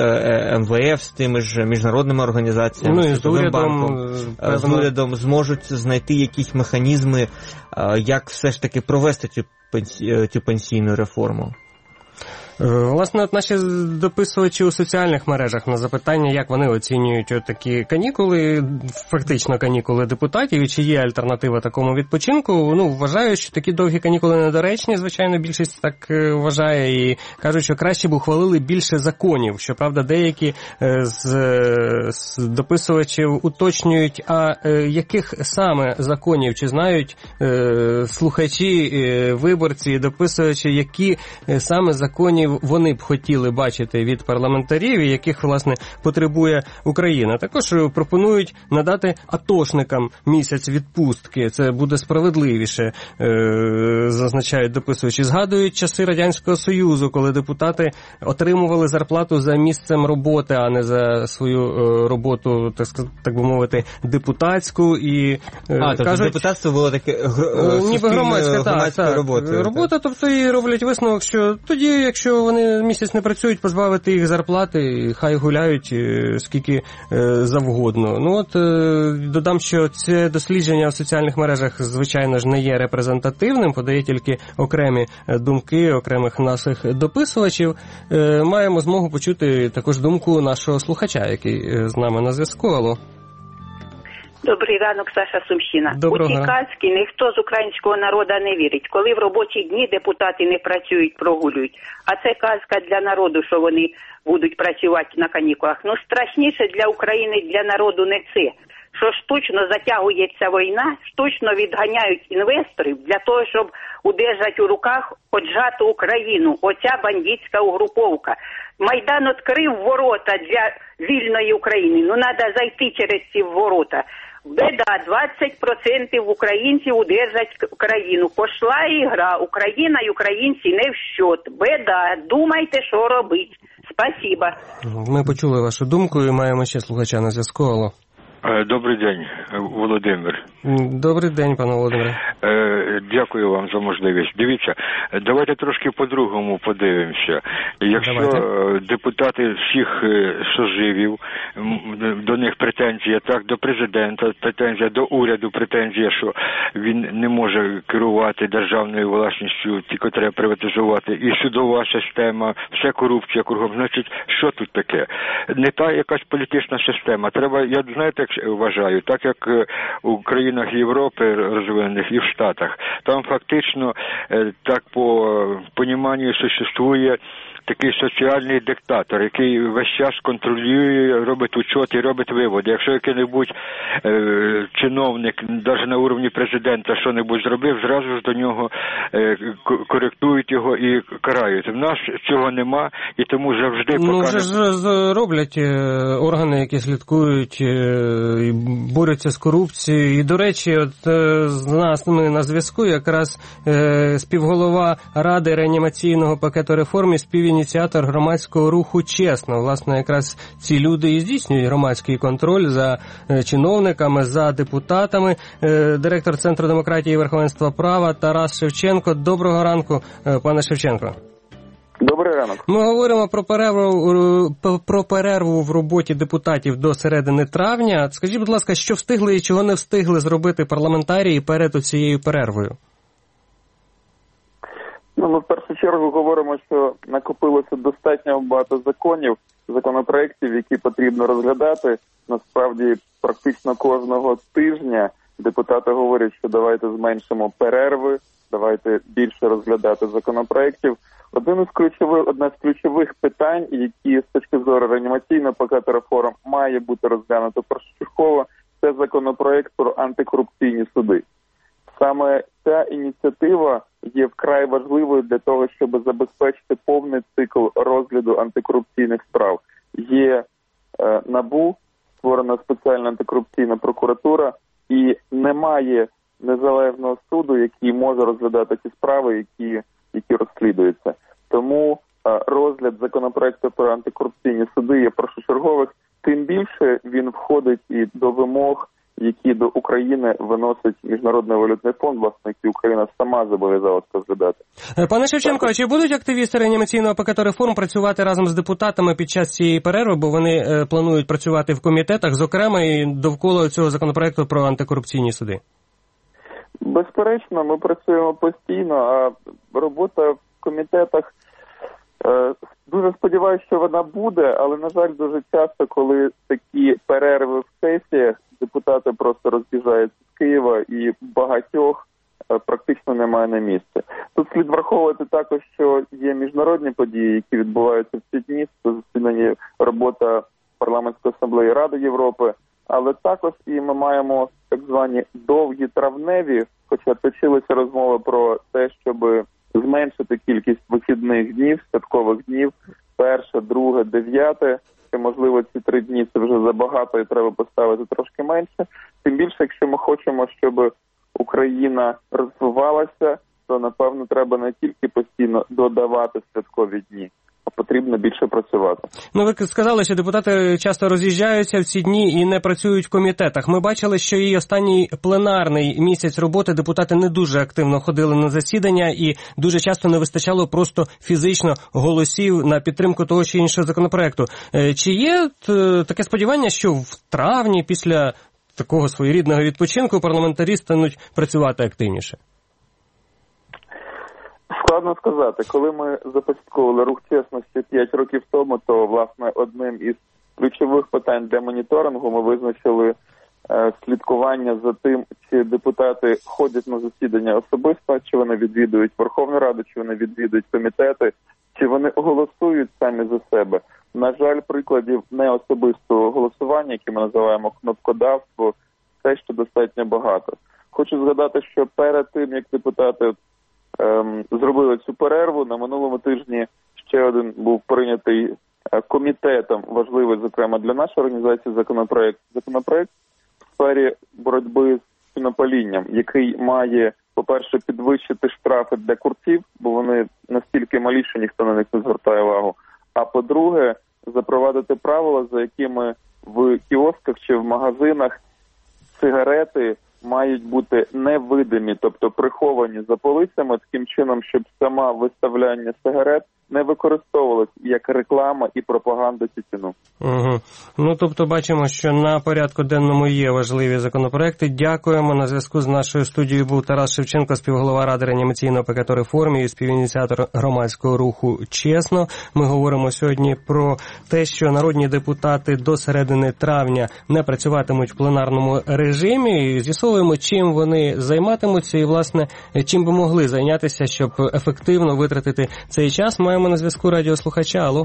ве еф, з тими ж міжнародними організаціями, ну, з урядом, з урядом зможуть знайти якісь механізми, як все ж таки провести цю, пенсі... цю пенсійну реформу. Власне, от наші дописувачі у соціальних мережах на запитання, як вони оцінюють такі канікули, фактично канікули депутатів, і чи є альтернатива такому відпочинку, ну, вважають, що такі довгі канікули недоречні, звичайно, більшість так вважає, і кажуть, що краще б ухвалили більше законів. Щоправда, деякі з, з дописувачів уточнюють, а яких саме законів, чи знають слухачі, виборці, дописувачі, які саме законів вони б хотіли бачити від парламентарів, яких, власне, потребує Україна. Також пропонують надати атошникам місяць відпустки. Це буде справедливіше, зазначають дописувачі. Згадують часи Радянського Союзу, коли депутати отримували зарплату за місцем роботи, а не за свою роботу, так, так би мовити, депутатську. І, а, тобто кажуть, депутатство було таке ніби громадська, так, так, робота. Робота, тобто і роблять висновок, що тоді, якщо вони місяць не працюють, позбавити їх зарплати, хай гуляють скільки завгодно. Ну от додам, що це дослідження в соціальних мережах, звичайно ж, не є репрезентативним, подає тільки окремі думки окремих наших дописувачів. Маємо змогу почути також думку нашого слухача, який з нами на зв'язку. Алло. Добрий ранок, Саша Сумщина. Доброго. У ці казки ніхто з українського народу не вірить. Коли в робочі дні депутати не працюють, прогулюють. А це казка для народу, що вони будуть працювати на канікулах. Ну, страшніше для України, для народу не це. Що штучно затягується війна, штучно відганяють інвесторів для того, щоб удержати у руках поджату Україну. Оця бандитська угруповка. Майдан відкрив ворота для вільної України. Ну, треба зайти через ці ворота. Беда, двадцять відсотків українців удержать країну. Пошла ігра, Україна і українці не в счет. Беда, думайте, що робити. Спасибо. Ми почули вашу думку і маємо ще слухача на зв'язку. Алло. Добрий день, Володимир. Добрий день, пане Володимире. Дякую вам за можливість. Дивіться, давайте трошки по-другому подивимося. Якщо давайте. Депутати всіх созивів, до них претензія, так, до президента претензія, до уряду претензія, що він не може керувати державною власністю, тільки треба приватизувати, і судова система, все корупція кругом. Значить, що тут таке? Не та якась політична система. Треба, я, знаєте, вважаю, так як у країнах Європи розвинених і в Штатах, там фактично, так по поніманню, существує такий соціальний диктатор, який весь час контролює, робить учет і робить виводи. Якщо який-небудь е, чиновник, навіть на уровні президента, що-небудь зробив, зразу ж до нього е, коректують його і карають. В нас цього нема, і тому завжди... Ну, поки... вже ж роблять органи, які слідкують і борються з корупцією. І, до речі, от з нас ми на зв'язку якраз е, співголова Ради реанімаційного пакету реформ і співініціатор громадського руху «Чесно». Власне, якраз ці люди і здійснюють громадський контроль за чиновниками, за депутатами. Директор Центру демократії і верховенства права Тарас Шевченко. Доброго ранку, пане Шевченко. Добрий ранок. Ми говоримо про перерву, про перерву в роботі депутатів до середини травня. Скажіть, будь ласка, що встигли і чого не встигли зробити парламентарії перед цією перервою? Ну, ми в першу чергу говоримо, що накопилося достатньо багато законів, законопроєктів, які потрібно розглядати. Насправді, практично кожного тижня депутати говорять, що давайте зменшимо перерви, давайте більше розглядати законопроєктів. Один із ключових, одне з ключових питань, які з точки зору реанімаційної пакету реформ має бути розглянуто першочергово, це законопроєкт про антикорупційні суди. Саме ця ініціатива є вкрай важливою для того, щоб забезпечити повний цикл розгляду антикорупційних справ. Є е, НАБУ, створена спеціальна антикорупційна прокуратура, і немає незалежного суду, який може розглядати ті справи, які, які розслідуються. Тому е, розгляд законопроекту про антикорупційні суди є першочергових, тим більше він входить і до вимог, які до України виносить Міжнародний валютний фонд, власне, які Україна сама зобов'язалася розглядати. Пане Шевченко, а чи будуть активісти реанімаційного пакету реформ працювати разом з депутатами під час цієї перерви, бо вони е, планують працювати в комітетах, зокрема і довкола цього законопроекту про антикорупційні суди? Безперечно, ми працюємо постійно, а робота в комітетах, е, дуже сподіваюся, що вона буде, але, на жаль, дуже часто, коли такі перерви в сесіях, депутати просто роз'їжджаються з Києва і багатьох е, практично немає на місці. Тут слід враховувати також, що є міжнародні події, які відбуваються в ці дні, це засідання робота Парламентської асамблеї Ради Європи, але також і ми маємо так звані довгі травневі, хоча точилася розмова про те, щоб зменшити кількість вихідних днів, святкових днів, перше, друге, дев'яте, що, можливо, ці три дні це вже забагато і треба поставити трошки менше. Тим більше, якщо ми хочемо, щоб Україна розвивалася, то, напевно, треба не тільки постійно додавати святкові дні, а потрібно більше працювати. Ну, ви сказали, що депутати часто роз'їжджаються в ці дні і не працюють в комітетах. Ми бачили, що і останній пленарний місяць роботи депутати не дуже активно ходили на засідання і дуже часто не вистачало просто фізично голосів на підтримку того чи іншого законопроекту. Чи є таке сподівання, що в травні після такого своєрідного відпочинку парламентарі стануть працювати активніше? Складно сказати. Коли ми започатковували рух чесності п'ять років тому, то, власне, одним із ключових питань для моніторингу ми визначили е, слідкування за тим, чи депутати ходять на засідання особисто, чи вони відвідують Верховну Раду, чи вони відвідують комітети, чи вони голосують самі за себе. На жаль, прикладів неособистого голосування, яке ми називаємо кнопкодавство, це ще достатньо багато. Хочу згадати, що перед тим, як депутати ем, зробили цю перерву, на минулому тижні ще один був прийнятий е, комітетом, важливий, зокрема, для нашої організації законопроект, законопроект в сфері боротьби з свинопалінням, який має, по-перше, підвищити штрафи для курців, бо вони настільки малі, що ніхто на них не звертає увагу, а по-друге, запровадити правила, за якими в кіосках чи в магазинах сигарети мають бути невидимі, тобто приховані за полицями, таким чином, щоб сама виставляння сигарет не використовувалась як реклама і пропаганда тютюну. Угу. Ну, тобто бачимо, що на порядку денному є важливі законопроекти. Дякуємо. На зв'язку з нашою студією був Тарас Шевченко, співголова Ради реанімаційного пакету реформ і співініціатор громадського руху «Чесно». Ми говоримо сьогодні про те, що народні депутати до середини травня не працюватимуть в пленарному режимі. І з'ясовуємо, чим вони займатимуться і, власне, чим би могли зайнятися, щоб ефективно витратити цей час. Маємо на зв'язку радіослухача. Алло.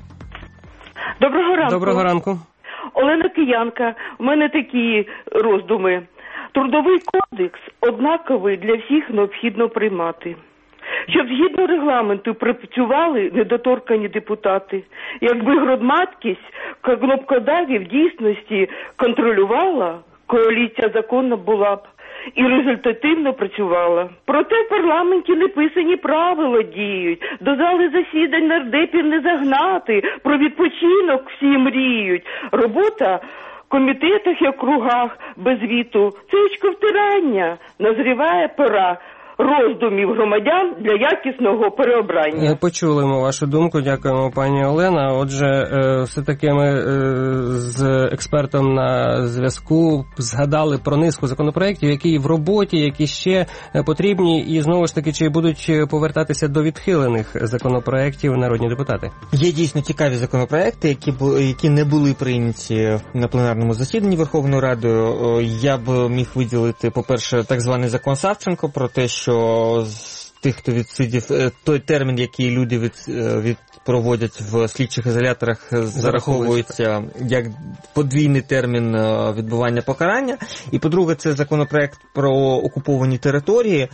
Доброго ранку. Доброго ранку. Олена Киянка. У мене такі роздуми. Трудовий кодекс однаковий для всіх необхідно приймати. Щоб згідно регламенту працювали недоторкані депутати. Якби громадськість кнопкодавів в дійсності контролювала, коаліція законна була б і результативно працювала. Проте в парламенті неписані правила діють. До зали засідань нардепів не загнати. Про відпочинок всі мріють. Робота в комітетах і округах без віту. Це очковтирання. Назріває пора роздумів громадян для якісного переобрання. Почули ми вашу думку, дякуємо, пані Олена. Отже, все-таки ми з експертом на зв'язку згадали про низку законопроєктів, які в роботі, які ще потрібні, і знову ж таки, чи будуть повертатися до відхилених законопроєктів народні депутати? Є дійсно цікаві законопроєкти, які, які не були прийняті на пленарному засіданні Верховною Радою. Я б міг виділити, по-перше, так званий закон Савченко про те, що з тих, хто відсидів, той термін, який люди від, від проводять в слідчих ізоляторах, зараховується як подвійний термін відбування покарання. І, по-друге, це законопроект про окуповані території,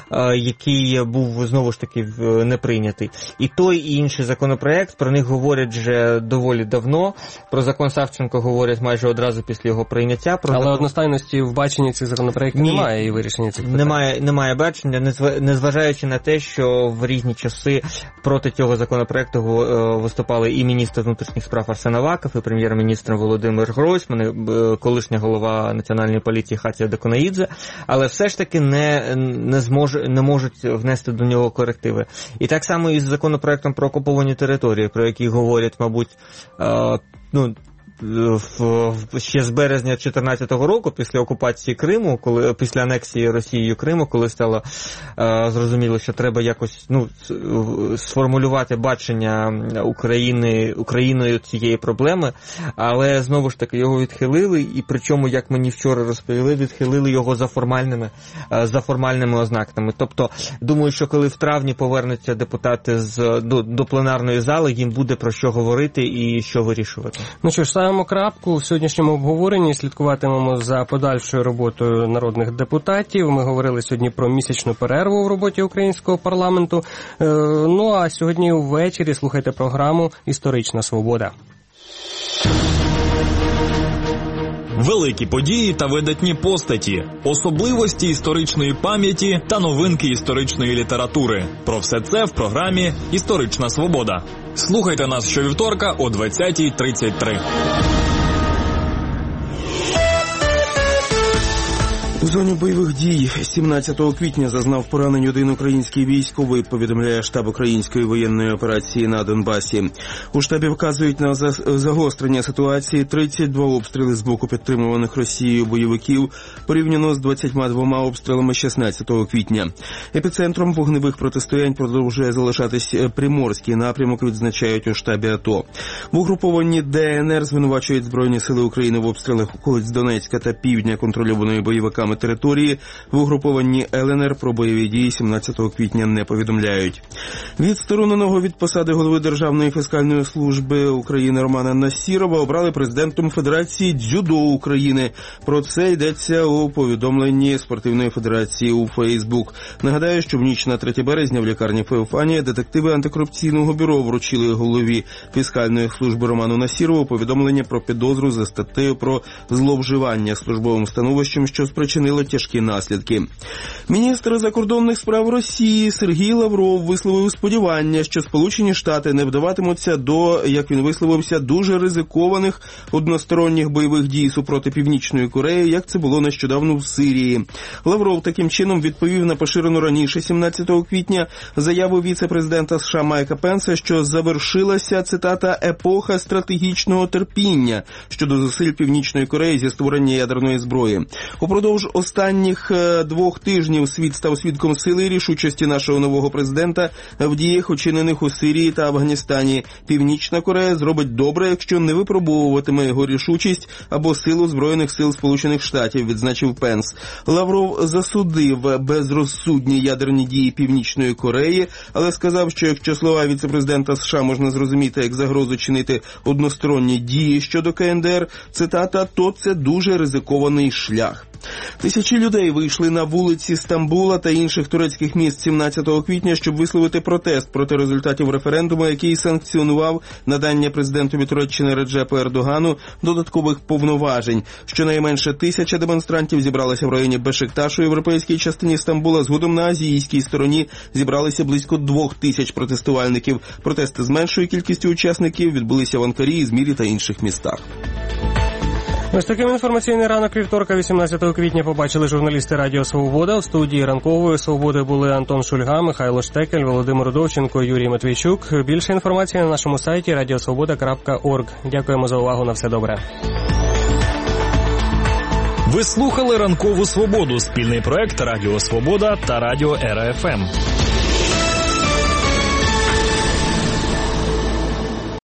який був, знову ж таки, не прийнятий. І той, і інший законопроект, про них говорять вже доволі давно. Про закон Савченко говорять майже одразу після його прийняття. Про Але закон... одностайності в баченні цих законопроєктів Ні. немає і вирішення цих питань. Немає, немає бачення, незважаючи на те, що в різні часи проти цього законопроекту виступали і міністр внутрішніх справ Арсен Аваков, і прем'єр-міністр Володимир Гройсман, і колишня голова Національної поліції Хатія Деконаїдзе, але все ж таки не, не, змож, не можуть внести до нього корективи. І так само і з законопроектом про окуповані території, про які говорять, мабуть, е, ну, В, ще з березня дві тисячі чотирнадцятого року, після окупації Криму, коли після анексії Росією Криму, коли стало е, зрозуміло, що треба якось ну сформулювати бачення України Україною цієї проблеми, але знову ж таки його відхилили, і причому, як мені вчора розповіли, відхилили його за формальними е, за формальними ознаками. Тобто, думаю, що коли в травні повернуться депутати з до, до пленарної зали, їм буде про що говорити і що вирішувати. Ну що ж, ставимо крапку в сьогоднішньому обговоренні, слідкуватимемо за подальшою роботою народних депутатів. Ми говорили сьогодні про місячну перерву в роботі українського парламенту. Ну а сьогодні ввечері слухайте програму «Історична свобода». Великі події та видатні постаті, особливості історичної пам'яті та новинки історичної літератури. Про все це в програмі «Історична свобода». Слухайте нас щовівторка о двадцятій тридцять три. У зоні бойових дій сімнадцятого квітня зазнав поранень один український військовий, повідомляє штаб української воєнної операції на Донбасі. У штабі вказують на загострення ситуації, тридцять два обстріли з боку підтримуваних Росією бойовиків, порівняно з двадцятьма двома обстрілами шістнадцятого квітня. Епіцентром вогневих протистоянь продовжує залишатись Приморський напрямок, відзначають у штабі АТО. В угрупованні ДНР звинувачують Збройні сили України в обстрілах околиць Донецька та півдня контрольованої бойовиками території. В угрупованні ЛНР про бойові дії сімнадцятого квітня не повідомляють. Відстороненого від посади голови Державної фіскальної служби України Романа Насірова обрали президентом Федерації дзюдо України. Про це йдеться у повідомленні Спортивної федерації у Фейсбук. Нагадаю, що в ніч на третє березня в лікарні Феофанія детективи антикорупційного бюро вручили голові фіскальної служби Роману Насірову повідомлення про підозру за статтею про зловживання службовим становищем, що спричинило тяжкі наслідки. Міністр закордонних справ Росії Сергій Лавров висловив сподівання, що Сполучені Штати не вдаватимуться до, як він висловився, дуже ризикованих односторонніх бойових дій супроти Північної Кореї, як це було нещодавно в Сирії. Лавров таким чином відповів на поширену раніше сімнадцятого квітня заяву віце-президента США Майка Пенса, що завершилася, цитата, епоха стратегічного терпіння щодо зусиль Північної Кореї зі створення ядерної зброї. Упродовж останніх двох тижнів світ став свідком сили і рішучості нашого нового президента в діях, учинених у Сирії та Афганістані. Північна Корея зробить добре, якщо не випробовуватиме його рішучість або силу Збройних сил Сполучених Штатів, відзначив Пенс. Лавров засудив безрозсудні ядерні дії Північної Кореї, але сказав, що якщо слова віце-президента США можна зрозуміти як загрозу чинити односторонні дії щодо КНДР, цитата, то це дуже ризикований шлях. Тисячі людей вийшли на вулиці Стамбула та інших турецьких міст сімнадцятого квітня, щоб висловити протест проти результатів референдуму, який санкціонував надання президентові Туреччини Реджепу Ердогану додаткових повноважень. Щонайменше тисяча демонстрантів зібралися в районі Бешикташу, європейській частині Стамбула. Згодом на азійській стороні зібралися близько двох тисяч протестувальників. Протести з меншою кількістю учасників відбулися в Анкарі, Ізмірі та інших містах. Ось таким інформаційний ранок вівторка, вісімнадцятого квітня, побачили журналісти Радіо Свобода. У студії ранкової Свободи були Антон Шульга, Михайло Штекель, Володимир Довченко, Юрій Матвійчук. Більше інформації на нашому сайті радіосвобода крапка орг. Дякуємо за увагу. На все добре. Ви слухали Ранкову Свободу, спільний проект Радіо Свобода та Радіо Ера Еф Ем.